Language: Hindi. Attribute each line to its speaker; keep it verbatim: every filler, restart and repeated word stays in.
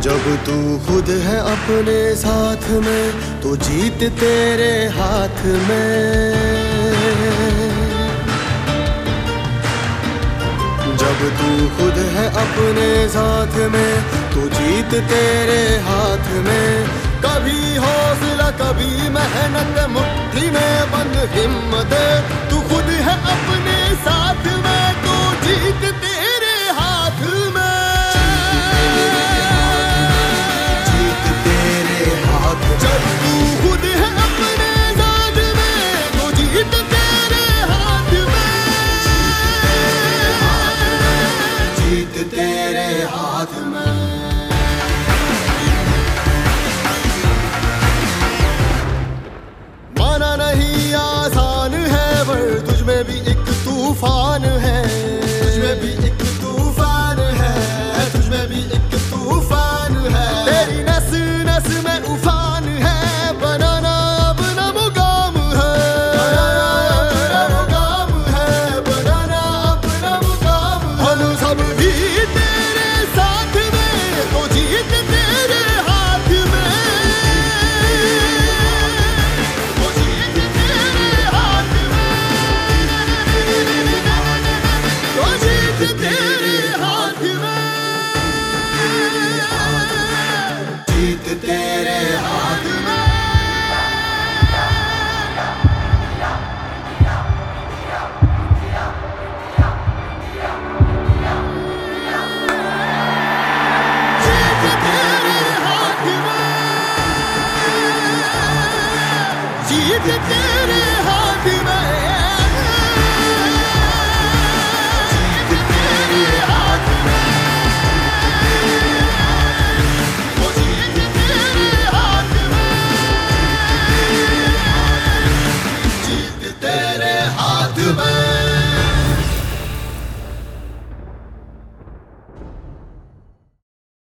Speaker 1: जब तू खुद है अपने साथ में तो जीत तेरे हाथ में। जब तू खुद है अपने साथ में तो जीत तेरे हाथ में। कभी हौसला कभी मेहनत मुट्ठी में बंद हिम्मत। तू खुद है अपने साथ में तो जीत तेरे हाथ में। जीत तेरे हाथ में। जब तू खुद है अपने साथ में तो जीत तेरे हाथ में। जीत तेरे हाथ में। माना नहीं आसान है पर तुझमें भी एक तूफान है। तुझमें भी एक तूफान है। तुझमें भी एक तूफान है। तेरी नस नस में उफान है। बनाना अपना मुकाम है। बनाना अपना मुकाम है। बनाना अपना मुकाम है। हम सब भी तेरे साथ में तो जीत तेरे हाथ में। तो जीत तेरे हाथ में। तो जीत तेरे हाथ में। जीत तेरे हाथ में। जीत तेरे हाथ में। जीत तेरे हाथ में। वो जीत तेरे हाथ में। जीत तेरे हाथ में।